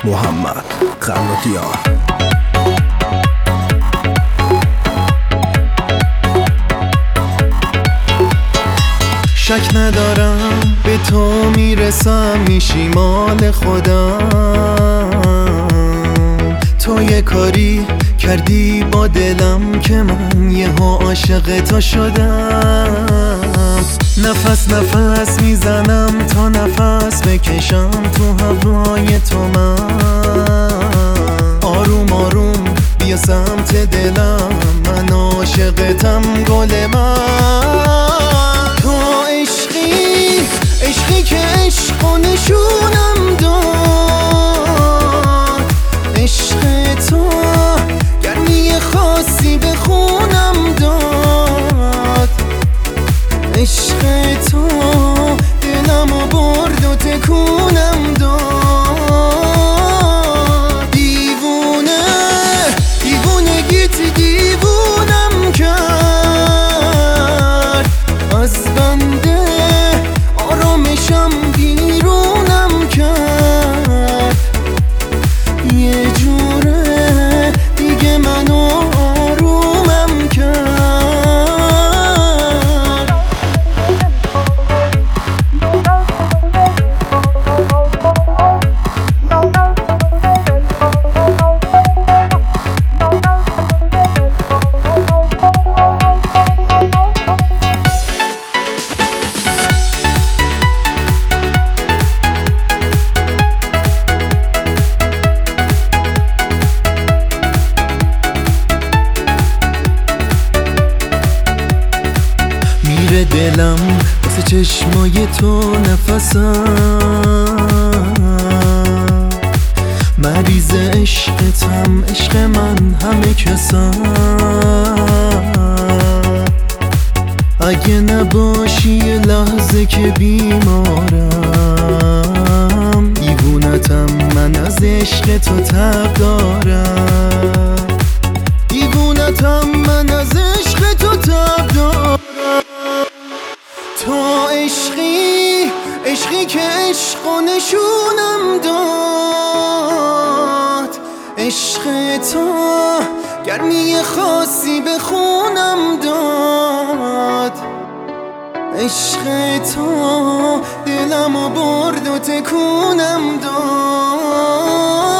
محمد خلاقیان. شک ندارم به تو میرسم، میشی مال خودم. تو یه کاری کردی با دلم که من یهو عاشق تو شدم. نفس نفس میزنم تا نفس بکشم تو هوای تو من. آروم آروم بیا سمت دلم، من عاشقتم گل من. تو عشقی عشقی که عشق و نشونم داد. عشق تو گرمی خاصی به خونم داد. عشق تو دلمو برد و تکونم داد. دیوونه دیوونگیت دیوونم کرد، از بنده آرامشم بیرونم کرد. یه جوره دیگه منو آرومم کرد. میره دلم واسه چشمای تو نفسم. مریض عشقتم، عشق من همه کسم. اگه نباشی یه لحظه که بیمارم، دیوونتم من از عشق تو تب دارم. دیوونتم من از عشق تو تب دارم. تو عشقی عشقی که عشق و نشونم داد. عشق تو گرمی خاصی به خونم داد. عشق تو دلمو برد و تکونم داد.